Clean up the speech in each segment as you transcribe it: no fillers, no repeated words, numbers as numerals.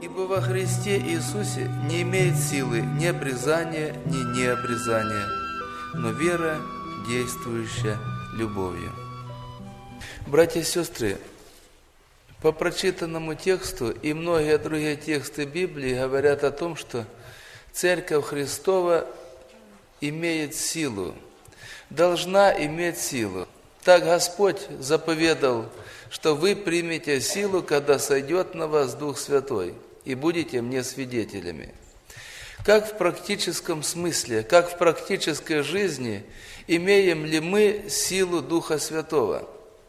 Ибо во Христе Иисусе не имеет силы ни обрезания, ни необрезания, но вера, действующая любовью. Братья и сестры, по прочитанному тексту и многие другие тексты Библии говорят о том, что Церковь Христова имеет силу, должна иметь силу. Так Господь заповедал, что вы примете силу, когда сойдет на вас Дух Святой, и будете мне свидетелями. Как в практическом смысле, как в практической жизни, имеем ли мы силу Духа Святого?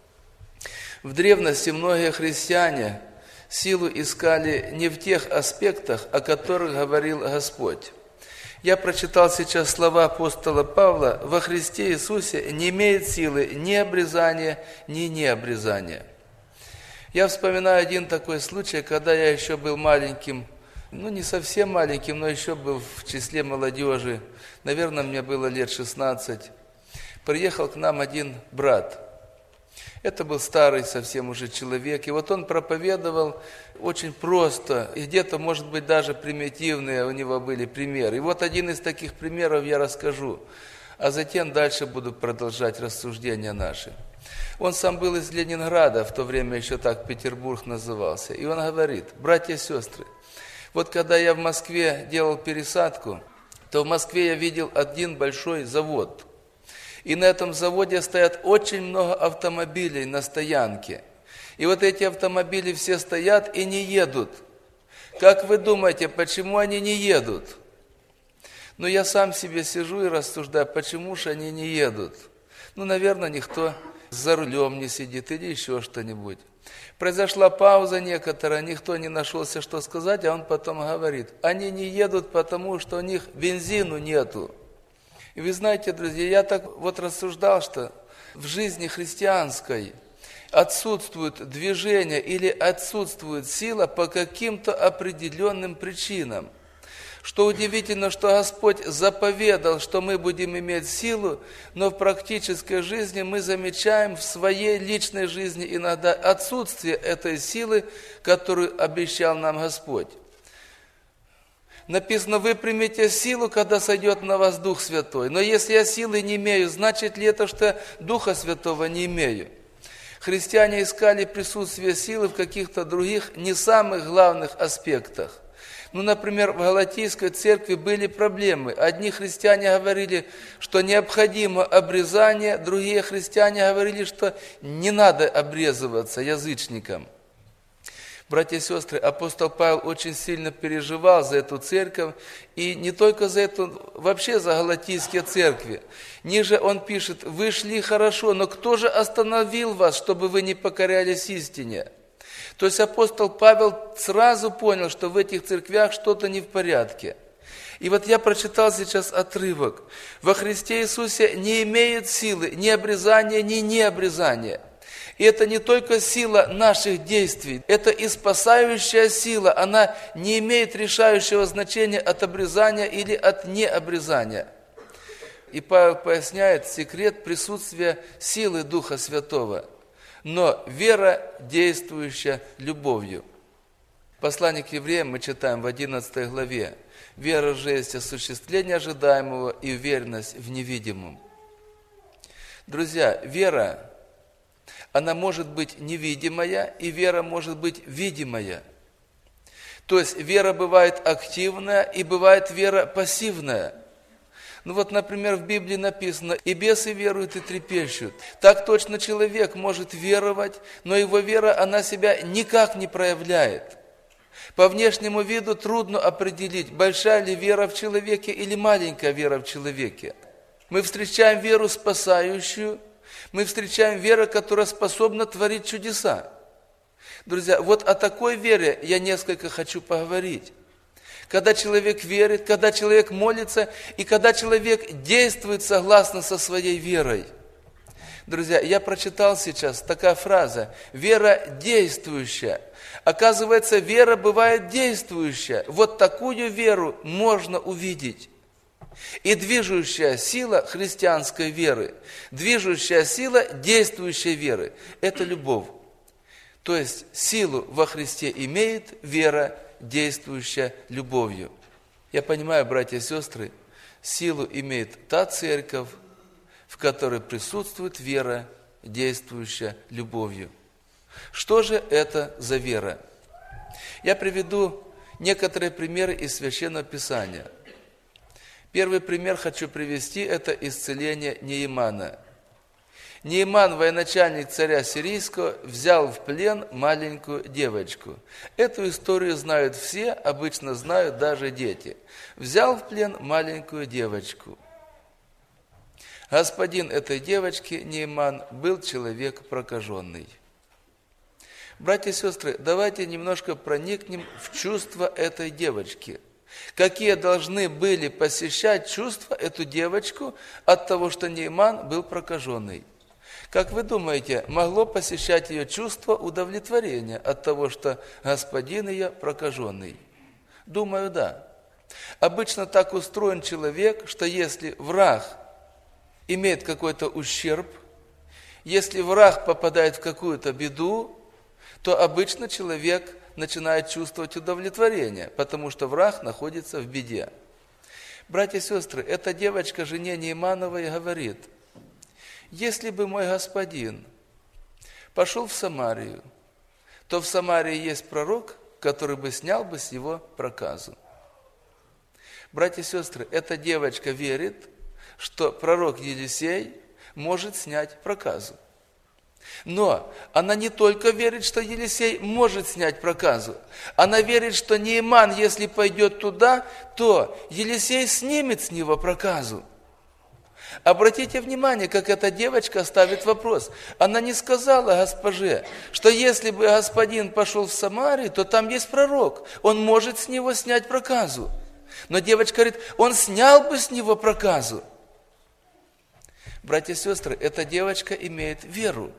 В древности многие христиане силу искали не в тех аспектах, о которых говорил Господь. Я прочитал сейчас слова апостола Павла: «Во Христе Иисусе не имеет силы ни обрезания, ни необрезания». Я вспоминаю один такой случай, когда я еще был маленьким, не совсем маленьким, но еще был в числе молодежи, наверное, мне было лет 16. Приехал к нам один брат. Это был старый совсем уже человек, и вот он проповедовал очень просто, и где-то, может быть, даже примитивные у него были примеры. И вот один из таких примеров я расскажу, а затем дальше буду продолжать рассуждения наши. Он сам был из Ленинграда, в то время еще так Петербург назывался, и он говорит: братья и сестры, вот когда я в Москве делал пересадку, то в Москве я видел один большой завод. И на этом заводе стоят очень много автомобилей на стоянке. И вот эти автомобили все стоят и не едут. Как вы думаете, почему они не едут? Я сам себе сижу и рассуждаю, почему же они не едут? Наверное, никто за рулем не сидит или еще что-нибудь. Произошла пауза некоторая, никто не нашелся, что сказать, а он потом говорит: они не едут, потому что у них бензину нету. И вы знаете, друзья, я так вот рассуждал, что в жизни христианской отсутствует движение или отсутствует сила по каким-то определенным причинам. Что удивительно, что Господь заповедал, что мы будем иметь силу, но в практической жизни мы замечаем в своей личной жизни иногда отсутствие этой силы, которую обещал нам Господь. Написано: вы примете силу, когда сойдет на вас Дух Святой. Но если я силы не имею, значит ли это, что я Духа Святого не имею? Христиане искали присутствие силы в каких-то других, не самых главных аспектах. Например, в Галатийской церкви были проблемы. Одни христиане говорили, что необходимо обрезание, другие христиане говорили, что не надо обрезываться язычникам. Братья и сестры, апостол Павел очень сильно переживал за эту церковь, и не только за эту, вообще за галатийские церкви. Ниже он пишет: вы шли хорошо, но кто же остановил вас, чтобы вы не покорялись истине? То есть апостол Павел сразу понял, что в этих церквях что-то не в порядке. И вот я прочитал сейчас отрывок: во Христе Иисусе не имеет силы ни обрезания, ни необрезания. И это не только сила наших действий, это и спасающая сила, она не имеет решающего значения от обрезания или от необрезания. И Павел поясняет секрет присутствия силы Духа Святого. Но вера, действующая любовью. Послание к евреям мы читаем в 11 главе: «Вера же есть осуществление ожидаемого и уверенность в невидимом». Друзья, вера, она может быть невидимая, и вера может быть видимая. То есть вера бывает активная, и бывает вера пассивная. Например, в Библии написано: «И бесы веруют и трепещут». Так точно человек может веровать, но его вера, она себя никак не проявляет. По внешнему виду трудно определить, большая ли вера в человеке или маленькая вера в человеке. Мы встречаем веру спасающую, мы встречаем веру, которая способна творить чудеса. Друзья, вот о такой вере я несколько хочу поговорить. Когда человек верит, когда человек молится, и когда человек действует согласно со своей верой. Друзья, я прочитал сейчас такая фраза: вера действующая. Оказывается, вера бывает действующая. Вот такую веру можно увидеть. И движущая сила христианской веры, движущая сила действующей веры – это любовь. То есть силу во Христе имеет вера, действующая любовью. Я понимаю, братья и сестры, силу имеет та церковь, в которой присутствует вера, действующая любовью. Что же это за вера? Я приведу некоторые примеры из Священного Писания. Первый пример хочу привести, это исцеление Неемана. Нееман, военачальник царя сирийского, взял в плен маленькую девочку. Эту историю знают все, обычно знают даже дети. Взял в плен маленькую девочку. Господин этой девочки, Нееман, был человек прокаженный. Братья и сестры, давайте немножко проникнем в чувства этой девочки. Какие должны были посещать чувства эту девочку от того, что Нееман был прокаженный? Как вы думаете, могло посещать ее чувство удовлетворения от того, что господин ее прокаженный? Думаю, да. Обычно так устроен человек, что если враг имеет какой-то ущерб, если враг попадает в какую-то беду, то обычно человек начинает чувствовать удовлетворение, потому что враг находится в беде. Братья и сестры, эта девочка жене Неемановой говорит: если бы мой господин пошел в Самарию, то в Самарии есть пророк, который бы снял бы с его проказу. Братья и сестры, эта девочка верит, что пророк Елисей может снять проказу. Но она не только верит, что Елисей может снять проказу, она верит, что Нееман, если пойдет туда, то Елисей снимет с него проказу. Обратите внимание, как эта девочка ставит вопрос. Она не сказала госпоже, что если бы господин пошел в Самарию, то там есть пророк, он может с него снять проказу. Но девочка говорит, он снял бы с него проказу. Братья и сестры, эта девочка имеет веру.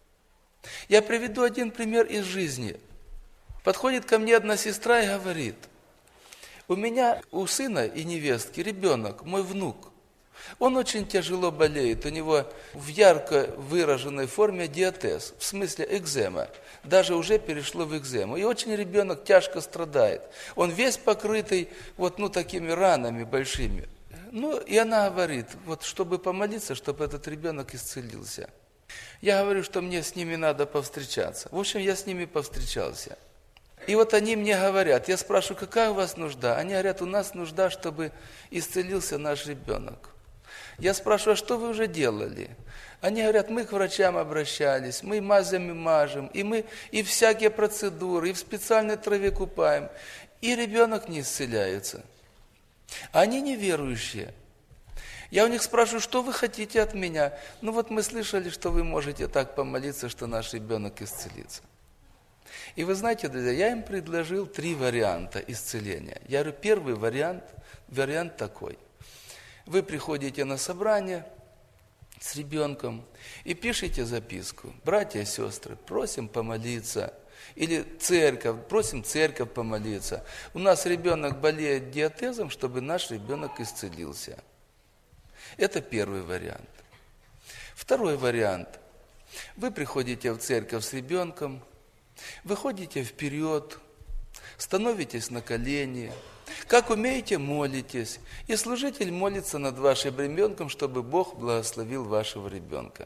Я приведу один пример из жизни. Подходит ко мне одна сестра и говорит: у меня, у сына и невестки ребенок, мой внук. Он очень тяжело болеет, у него в ярко выраженной форме диатез, в смысле экзема. Даже уже перешло в экзему. И очень ребенок тяжко страдает. Он весь покрытый такими ранами большими. И она говорит, чтобы помолиться, чтобы этот ребенок исцелился. Я говорю, что мне с ними надо повстречаться. В общем, я с ними повстречался. И они мне говорят, я спрашиваю, какая у вас нужда? Они говорят, у нас нужда, чтобы исцелился наш ребенок. Я спрашиваю, а что вы уже делали? Они говорят, мы к врачам обращались, мы мазями мажем, и всякие процедуры, и в специальной траве купаем. И ребенок не исцеляется. Они неверующие. Я у них спрашиваю, что вы хотите от меня? Мы слышали, что вы можете так помолиться, что наш ребенок исцелится. И вы знаете, друзья, я им предложил 3 варианта исцеления. Я говорю, первый вариант такой. Вы приходите на собрание с ребенком и пишите записку. Братья и сестры, просим помолиться. Или церковь, просим церковь помолиться. У нас ребенок болеет диатезом, чтобы наш ребенок исцелился. Это первый вариант. Второй вариант. Вы приходите в церковь с ребенком, выходите вперед, становитесь на колени, как умеете, молитесь, и служитель молится над вашим ребенком, чтобы Бог благословил вашего ребенка.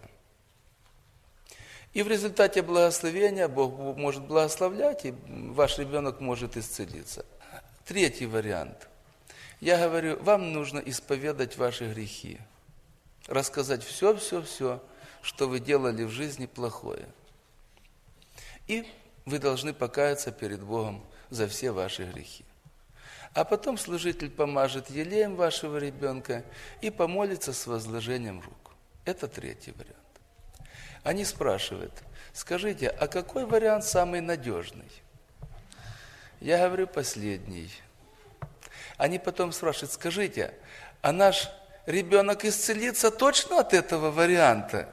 И в результате благословения Бог может благословлять, и ваш ребенок может исцелиться. Третий вариант. Я говорю, вам нужно исповедать ваши грехи, рассказать все, что вы делали в жизни плохое. И вы должны покаяться перед Богом за все ваши грехи. А потом служитель помажет елеем вашего ребенка и помолится с возложением рук. Это третий вариант. Они спрашивают, скажите, а какой вариант самый надежный? Я говорю, последний. Они потом спрашивают, скажите, а наш ребенок исцелится точно от этого варианта?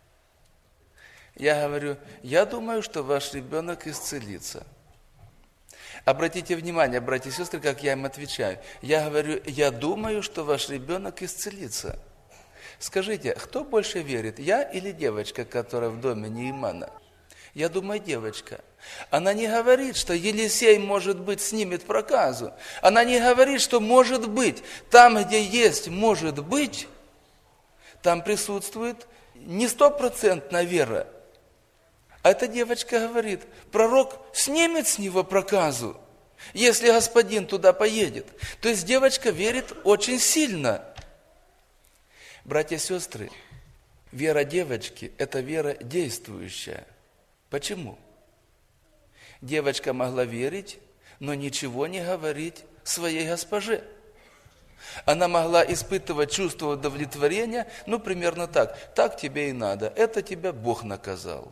Я говорю, я думаю, что ваш ребенок исцелится. Обратите внимание, братья и сестры, как я им отвечаю. Я говорю, я думаю, что ваш ребенок исцелится. Скажите, кто больше верит, я или девочка, которая в доме Неемана? Я думаю, девочка, она не говорит, что Елисей, может быть, снимет проказу. Она не говорит, что может быть. Там, где есть может быть, там присутствует не 100% вера. А эта девочка говорит, пророк снимет с него проказу, если господин туда поедет. То есть девочка верит очень сильно. Братья и сестры, вера девочки – это вера действующая. Почему? Девочка могла верить, но ничего не говорить своей госпоже. Она могла испытывать чувство удовлетворения, примерно так. Так тебе и надо, это тебя Бог наказал.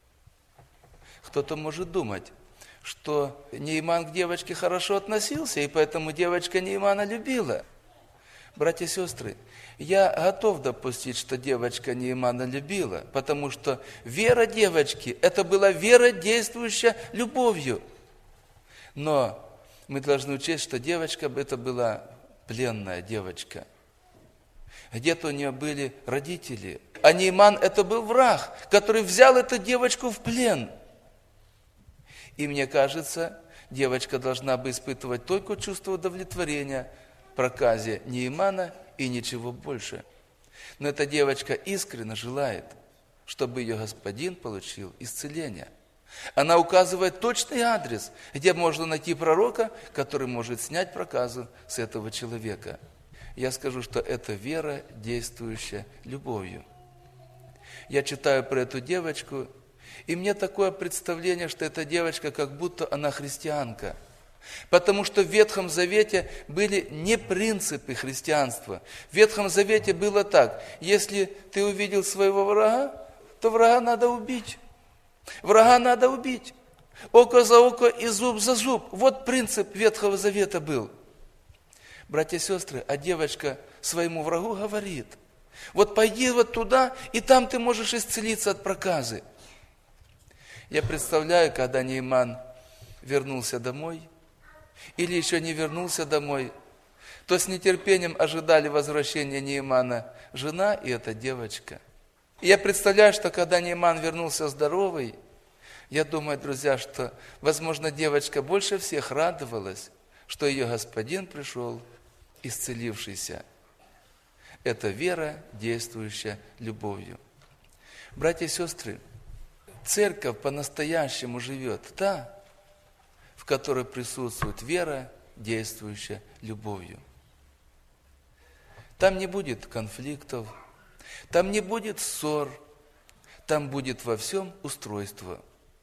Кто-то может думать, что Нейман к девочке хорошо относился, и поэтому девочка Неймана любила. Братья и сестры, я готов допустить, что девочка Неймана любила, потому что вера девочки – это была вера, действующая любовью. Но мы должны учесть, что девочка это была пленная девочка. Где-то у нее были родители, а Нейман – это был враг, который взял эту девочку в плен. И мне кажется, девочка должна бы испытывать только чувство удовлетворения в проказе Неймана и ничего больше. Но эта девочка искренне желает, чтобы ее господин получил исцеление. Она указывает точный адрес, где можно найти пророка, который может снять проказу с этого человека. Я скажу, что это вера, действующая любовью. Я читаю про эту девочку, и мне такое представление, что эта девочка, как будто она христианка. Потому что в Ветхом Завете были не принципы христианства. В Ветхом Завете было так: если ты увидел своего врага, то врага надо убить. Врага надо убить. Око за око и зуб за зуб. Вот принцип Ветхого Завета был. Братья и сестры, а девочка своему врагу говорит: вот пойди вот туда, и там ты можешь исцелиться от проказы. Я представляю, когда Нейман вернулся домой, или еще не вернулся домой, то с нетерпением ожидали возвращения Неймана жена и эта девочка. И я представляю, что когда Нейман вернулся здоровый, я думаю, друзья, что, возможно, девочка больше всех радовалась, что ее господин пришел исцелившийся. Это вера, действующая любовью. Братья и сестры, церковь по-настоящему живет та, в которой присутствует вера, действующая любовью. Там не будет конфликтов, там не будет ссор, там будет во всем устройство.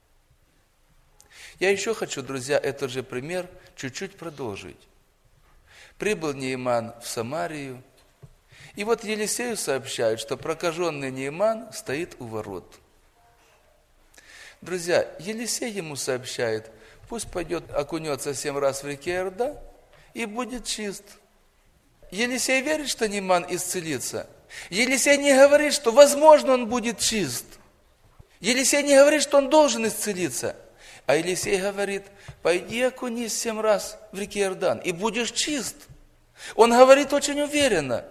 Я еще хочу, друзья, этот же пример чуть-чуть продолжить. Прибыл Нейман в Самарию, и вот Елисею сообщают, что прокаженный Нейман стоит у ворот. Друзья, Елисей ему сообщает: пусть пойдет, окунется 7 раз в реке Иордан и будет чист. Елисей верит, что Нейман исцелится. Елисей не говорит, что возможно он будет чист. Елисей не говорит, что он должен исцелиться. А Елисей говорит: пойди окунись 7 раз в реке Иордан и будешь чист. Он говорит очень уверенно.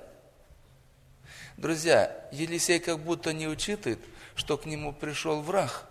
Друзья, Елисей как будто не учитывает, что к нему пришел враг.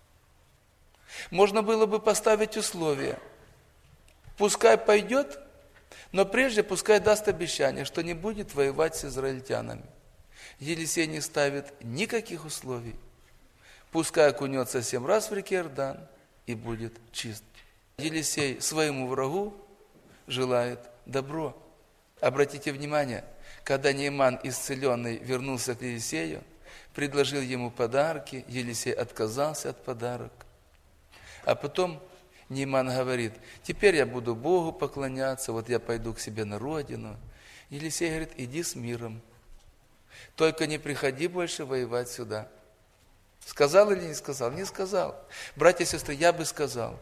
Можно было бы поставить условие: пускай пойдет, но прежде пускай даст обещание, что не будет воевать с израильтянами. Елисей не ставит никаких условий. Пускай окунется 7 раз в реке Иордан и будет чист. Елисей своему врагу желает добро. Обратите внимание, когда Нейман исцеленный вернулся к Елисею, предложил ему подарки, Елисей отказался от подарок. А потом Нейман говорит: теперь я буду Богу поклоняться, вот я пойду к себе на родину. Елисей говорит: иди с миром, только не приходи больше воевать сюда. Сказал или не сказал? Не сказал. Братья и сестры, я бы сказал,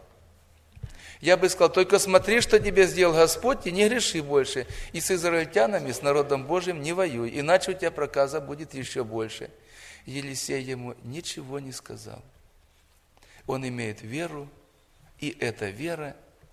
только смотри, что тебе сделал Господь, и не греши больше. И с израильтянами, с народом Божьим не воюй, иначе у тебя проказа будет еще больше. Елисей ему ничего не сказал. Он имеет веру, и эта вера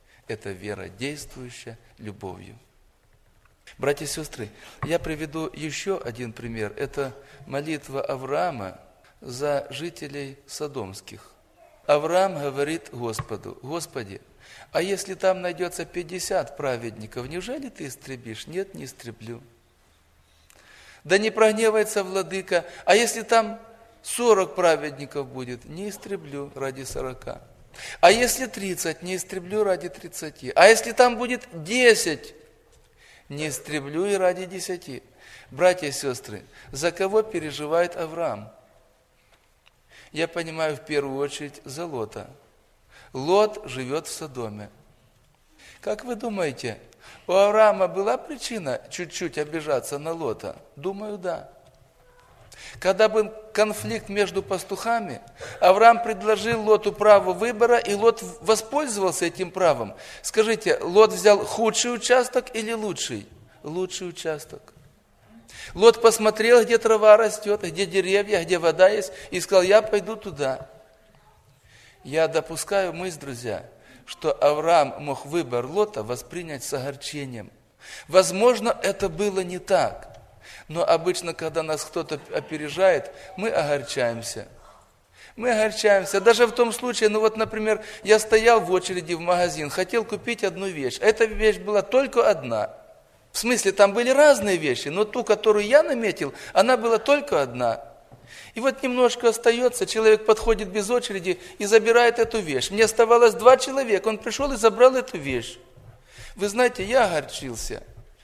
действующая любовью. Братья и сестры, я приведу еще один пример. Это молитва Авраама за жителей содомских. Авраам говорит Господу: Господи, а если там найдется 50 праведников, неужели ты истребишь? Нет, не истреблю. Да не прогневается владыка, а если там 40 праведников будет, не истреблю ради 40. А если 30, не истреблю ради 30. А если там будет 10, не истреблю и ради 10. Братья и сестры, за кого переживает Авраам? Я понимаю, в первую очередь, за Лота. Лот живет в Содоме. Как вы думаете, у Авраама была причина чуть-чуть обижаться на Лота? Думаю, да. Когда был конфликт между пастухами, Авраам предложил Лоту право выбора, и Лот воспользовался этим правом. Скажите, Лот взял худший участок или лучший? Лучший участок. Лот посмотрел, где трава растет, где деревья, где вода есть, и сказал: я пойду туда. Я допускаю мысль, друзья, что Авраам мог выбор Лота воспринять с огорчением. Возможно, это было не так. Но обычно, когда нас кто-то опережает, мы огорчаемся. Мы огорчаемся. Даже в том случае, например, я стоял в очереди в магазин, хотел купить одну вещь. Эта вещь была только одна. В смысле, там были разные вещи, но ту, которую я наметил, она была только одна. И вот немножко остается, человек подходит без очереди и забирает эту вещь. Мне оставалось 2 человека, он пришел и забрал эту вещь. Вы знаете, я огорчился.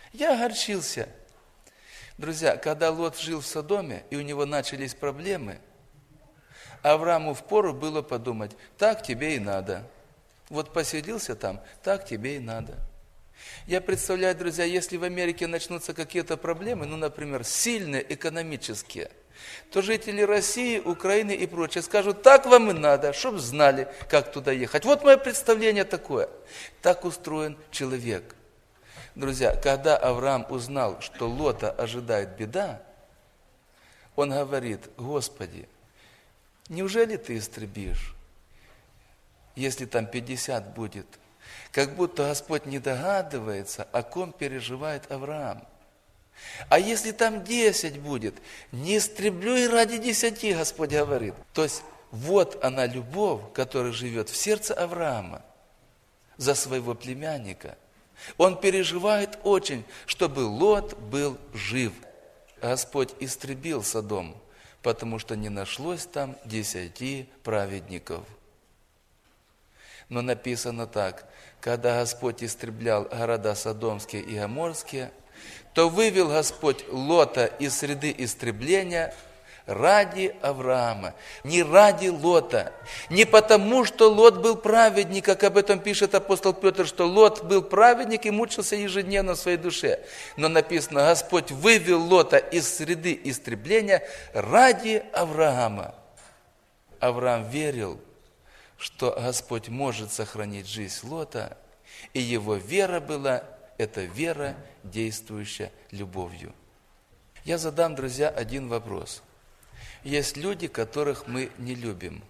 Друзья, когда Лот жил в Содоме, и у него начались проблемы, Аврааму впору было подумать: так тебе и надо. Вот поселился там, так тебе и надо. Я представляю, друзья, если в Америке начнутся какие-то проблемы, например, сильные экономические, то жители России, Украины и прочее скажут: так вам и надо, чтобы знали, как туда ехать. Вот мое представление такое. Так устроен человек. Друзья, когда Авраам узнал, что Лота ожидает беда, он говорит: Господи, неужели ты истребишь, если там 50 будет? Как будто Господь не догадывается, о ком переживает Авраам. А если там 10 будет, не истреблю и ради 10, Господь говорит. То есть вот она любовь, которая живет в сердце Авраама за своего племянника. Он переживает очень, чтобы Лот был жив. Господь истребил Содом, потому что не нашлось там 10 праведников. Но написано так: когда Господь истреблял города Содомские и Гоморские, то вывел Господь Лота из среды истребления ради Авраама, не ради Лота. Не потому, что Лот был праведник, как об этом пишет апостол Петр, что Лот был праведник и мучился ежедневно в своей душе. Но написано: Господь вывел Лота из среды истребления ради Авраама. Авраам верил, что Господь может сохранить жизнь Лота, и его вера была, это вера, действующая любовью. Я задам, друзья, один вопрос. Есть люди, которых мы не любим.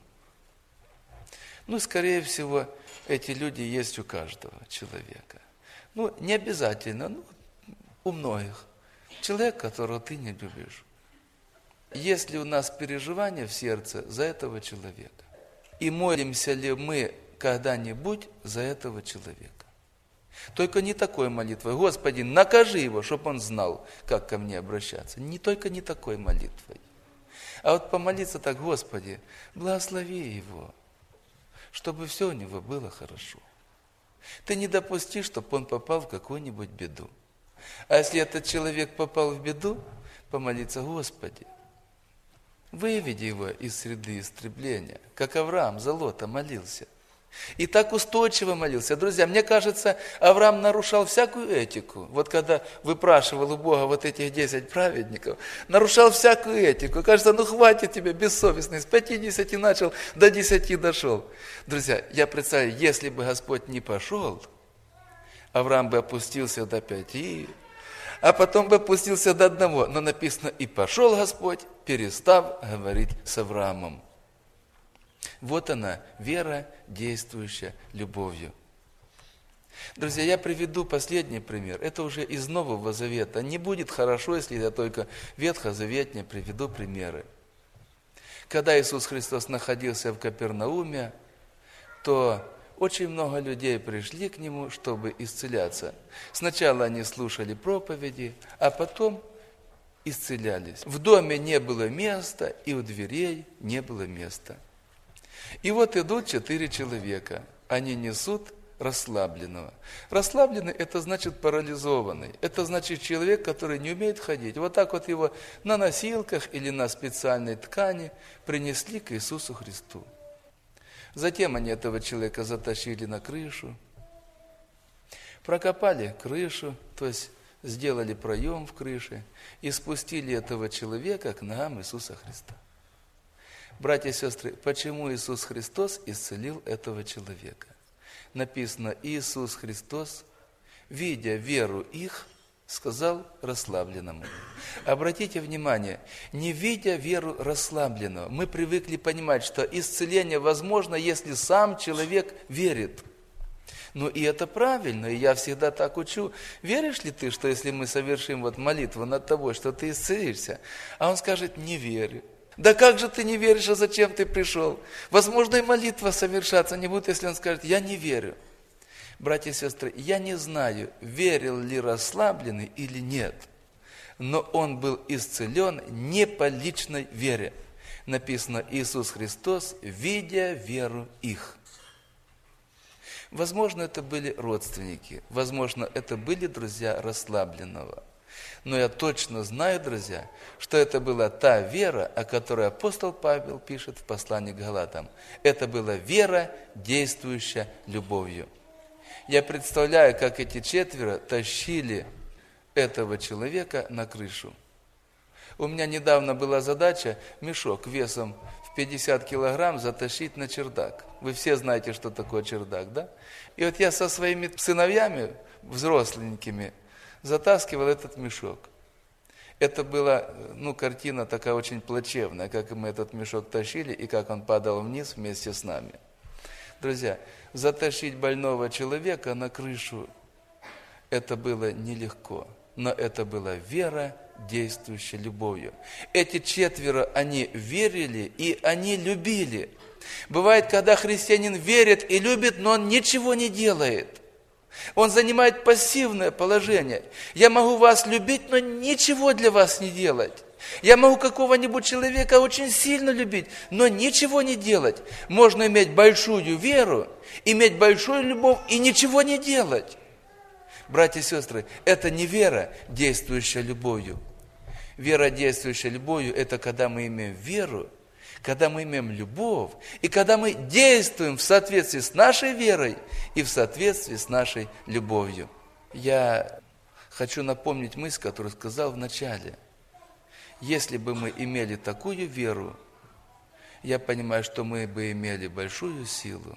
Скорее всего, эти люди есть у каждого человека. Не обязательно, у многих. Человек, которого ты не любишь. Есть ли у нас переживания в сердце за этого человека? И молимся ли мы когда-нибудь за этого человека? Только не такой молитвой: Господи, накажи его, чтобы он знал, как ко мне обращаться. Не такой молитвой. А вот помолиться так: Господи, благослови его, чтобы все у него было хорошо. Ты не допусти, чтобы он попал в какую-нибудь беду. А если этот человек попал в беду, помолиться: Господи, выведи его из среды истребления, как Авраам за Лота молился. И так устойчиво молился. Друзья, мне кажется, Авраам нарушал всякую этику. Вот когда выпрашивал у Бога вот этих 10 праведников, нарушал всякую этику. Кажется, хватит тебе, бессовестный, с 50 начал, до 10 дошел. Друзья, я представляю, если бы Господь не пошел, Авраам бы опустился до 5, а потом бы опустился до 1. Но написано: и пошел Господь, перестав говорить с Авраамом. Вот она, вера, действующая любовью. Друзья, я приведу последний пример. Это уже из Нового Завета. Не будет хорошо, если я только ветхозаветные приведу примеры. Когда Иисус Христос находился в Капернауме, то очень много людей пришли к Нему, чтобы исцеляться. Сначала они слушали проповеди, а потом исцелялись. В доме не было места, и у дверей не было места. И вот идут 4 человека. Они несут расслабленного. Расслабленный – это значит парализованный. Это значит человек, который не умеет ходить. Вот так вот его на носилках или на специальной ткани принесли к Иисусу Христу. Затем они этого человека затащили на крышу, прокопали крышу, то есть сделали проем в крыше и спустили этого человека к ногам Иисуса Христа. Братья и сестры, почему Иисус Христос исцелил этого человека? Написано, Иисус Христос, видя веру их, сказал расслабленному. Обратите внимание, не видя веру расслабленного, мы привыкли понимать, что исцеление возможно, если сам человек верит. Ну и это правильно, и я всегда так учу. Веришь ли ты, что если мы совершим вот молитву над тобой, что ты исцелишься? А он скажет, не верю. Да как же ты не веришь, а зачем ты пришел? Возможно, и молитва совершаться не будет, если он скажет, я не верю. Братья и сестры, я не знаю, верил ли расслабленный или нет, но он был исцелен не по личной вере. Написано, Иисус Христос, видя веру их. Возможно, это были родственники, возможно, это были друзья расслабленного. Но я точно знаю, друзья, что это была та вера, о которой апостол Павел пишет в послании к Галатам. Это была вера, действующая любовью. Я представляю, как эти 4 тащили этого человека на крышу. У меня недавно была задача мешок весом в 50 килограмм затащить на чердак. Вы все знаете, что такое чердак, да? И вот я со своими сыновьями, взросленькими, затаскивал этот мешок. Это была, картина такая очень плачевная, как мы этот мешок тащили и как он падал вниз вместе с нами. Друзья, затащить больного человека на крышу, это было нелегко, но это была вера, действующая любовью. Эти 4, они верили и они любили. Бывает, когда христианин верит и любит, но он ничего не делает. Он занимает пассивное положение. Я могу вас любить, но ничего для вас не делать. Я могу какого-нибудь человека очень сильно любить, но ничего не делать. Можно иметь большую веру, иметь большую любовь и ничего не делать. Братья и сестры, это не вера, действующая любовью. Вера, действующая любовью, это когда мы имеем веру, когда мы имеем любовь, и когда мы действуем в соответствии с нашей верой и в соответствии с нашей любовью. Я хочу напомнить мысль, которую сказал в начале. Если бы мы имели такую веру, я понимаю, что мы бы имели большую силу.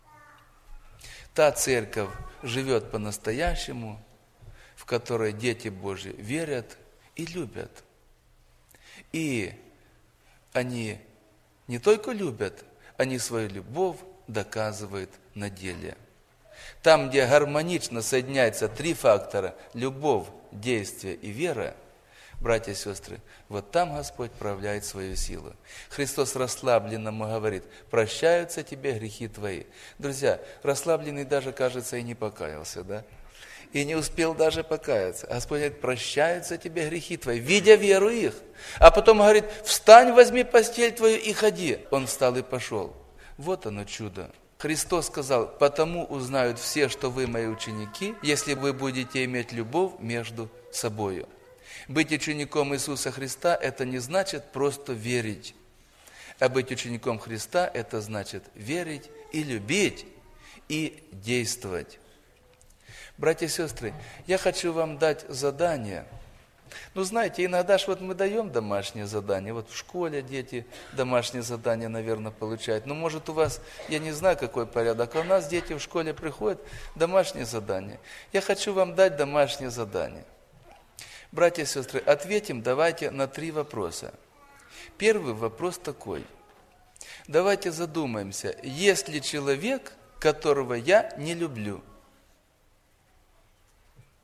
Та церковь живет по-настоящему, в которой дети Божьи верят и любят. И они не только любят, они свою любовь доказывают на деле. Там, где гармонично соединяются 3 фактора – любовь, действие и вера, братья и сестры, вот там Господь проявляет свою силу. Христос расслабленному говорит, прощаются тебе грехи твои. Друзья, расслабленный даже, кажется, и не покаялся, да? И не успел даже покаяться. Господь говорит, прощаются тебе грехи твои, видя веру их. А потом говорит, встань, возьми постель твою и ходи. Он встал и пошел. Вот оно чудо. Христос сказал, потому узнают все, что вы мои ученики, если вы будете иметь любовь между собою. Быть учеником Иисуса Христа, это не значит просто верить. А быть учеником Христа, это значит верить и любить, и действовать. Братья и сестры, я хочу вам дать задание. Знаете, иногда ж вот мы даем домашнее задание. Вот в школе дети домашнее задание, наверное, получают. Но может у вас, я не знаю, какой порядок, а у нас дети в школе приходят, домашнее задание. Я хочу вам дать домашнее задание. Братья и сестры, ответим давайте на 3 вопроса. Первый вопрос такой. Давайте задумаемся, есть ли человек, которого я не люблю?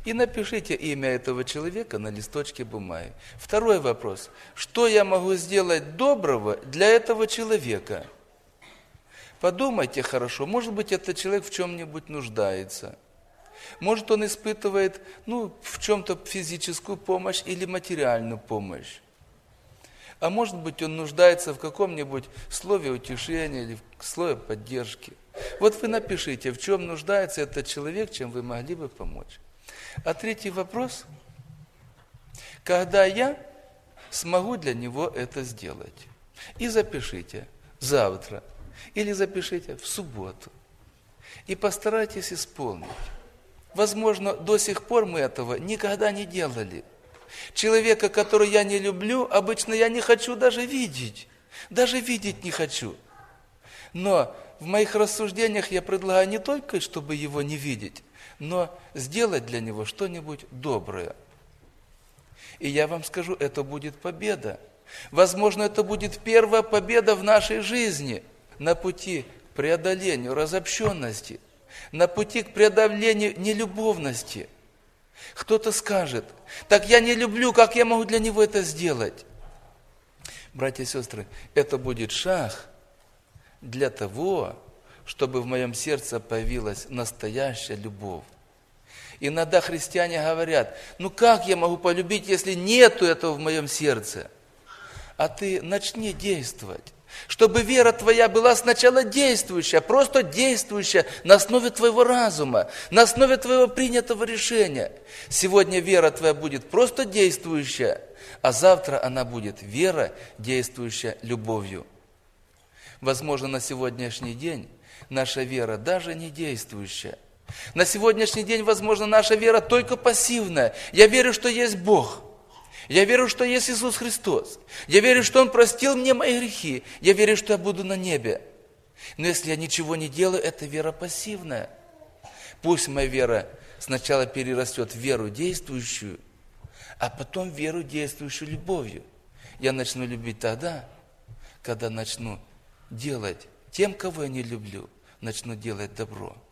И напишите имя этого человека на листочке бумаги. Второй вопрос. Что я могу сделать доброго для этого человека? Подумайте хорошо. Может быть, этот человек в чем-нибудь нуждается. Может, он испытывает, в чем-то физическую помощь или материальную помощь. А может быть, он нуждается в каком-нибудь слове утешения или в слове поддержки. Вот вы напишите, в чем нуждается этот человек, чем вы могли бы помочь. А третий вопрос. Когда я смогу для него это сделать? И запишите завтра или запишите в субботу. И постарайтесь исполнить. Возможно, до сих пор мы этого никогда не делали. Человека, который я не люблю, обычно я не хочу даже видеть. Даже видеть не хочу. Но в моих рассуждениях я предлагаю не только, чтобы его не видеть, но сделать для него что-нибудь доброе. И я вам скажу, это будет победа. Возможно, это будет первая победа в нашей жизни на пути к преодолению разобщенности, на пути к преодолению нелюбовности. Кто-то скажет, так я не люблю, как я могу для него это сделать? Братья и сестры, это будет шаг для того, чтобы в моем сердце появилась настоящая любовь. Иногда христиане говорят, как я могу полюбить, если нету этого в моем сердце? А ты начни действовать. Чтобы вера твоя была сначала действующая, просто действующая на основе твоего разума, на основе твоего принятого решения. Сегодня вера твоя будет просто действующая, а завтра она будет вера, действующая любовью. Возможно, на сегодняшний день наша вера даже не действующая. На сегодняшний день, возможно, наша вера только пассивная. Я верю, что есть Бог. Я верю, что есть Иисус Христос. Я верю, что Он простил мне мои грехи. Я верю, что я буду на небе. Но если я ничего не делаю, это вера пассивная. Пусть моя вера сначала перерастет в веру действующую, а потом в веру действующую любовью. Я начну любить тогда, когда начну делать тем, кого я не люблю, начну делать добро.